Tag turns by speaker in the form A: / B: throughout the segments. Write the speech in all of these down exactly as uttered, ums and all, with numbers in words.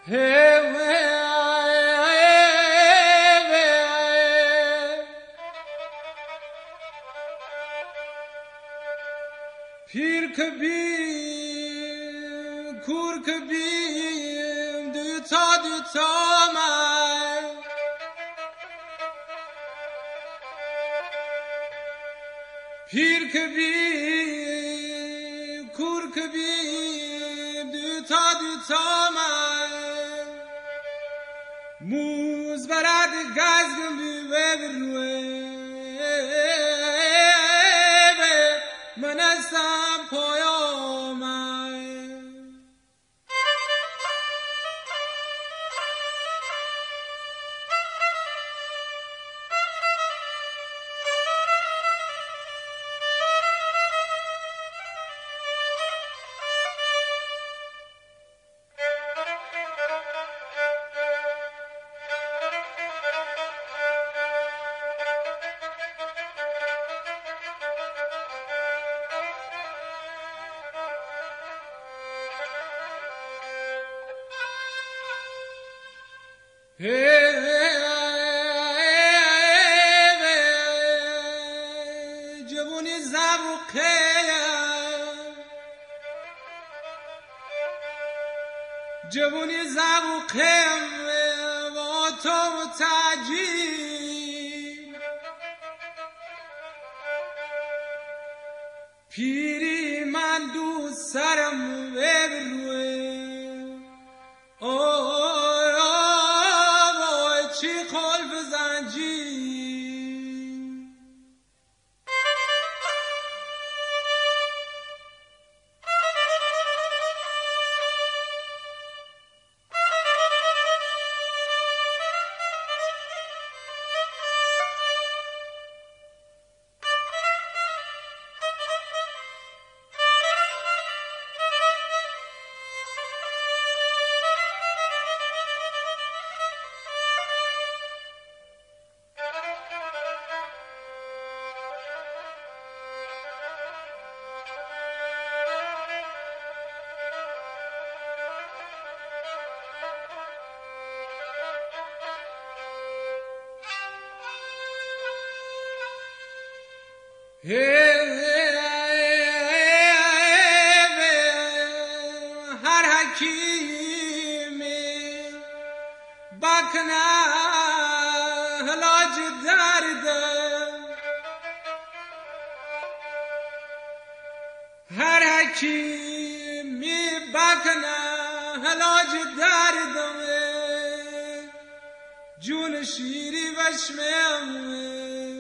A: پیر کبیم کور کبیم دوتا دوتا من پیر کبیم کور کبیم دوتا دوتا من موز برد گزگم بیوه بروه من هستم پایامن جوونی زبوقیم جوونی زبوقیم و تو متعجیم پیری من دوست سرم ببروه هر حکیمی بکنه علاج درده هر حکیمی بکنه علاج درده جون شیری وشمه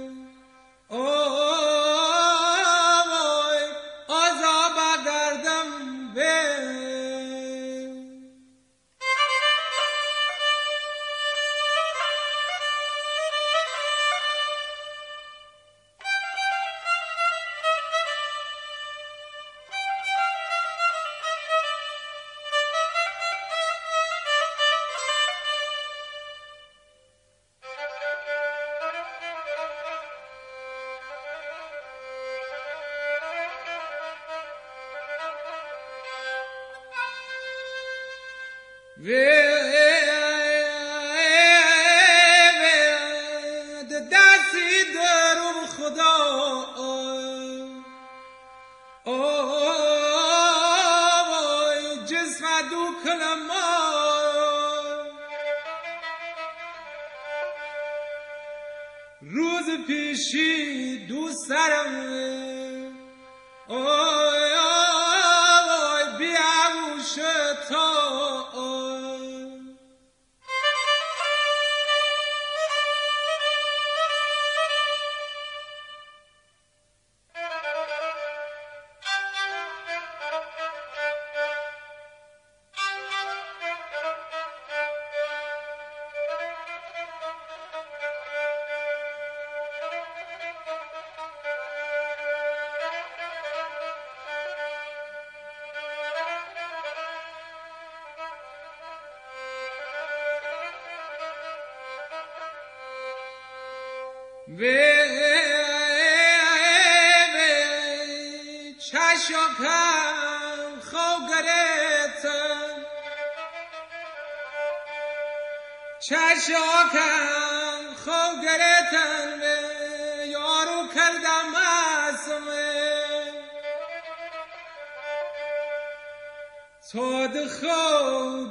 A: دستی درو خدا جسم دو کلمه روز پیشی دوست سرم بیاوش تا به چشم خوگرتن چشاکم خو گرتن به یارو کردم مسمه صاد خو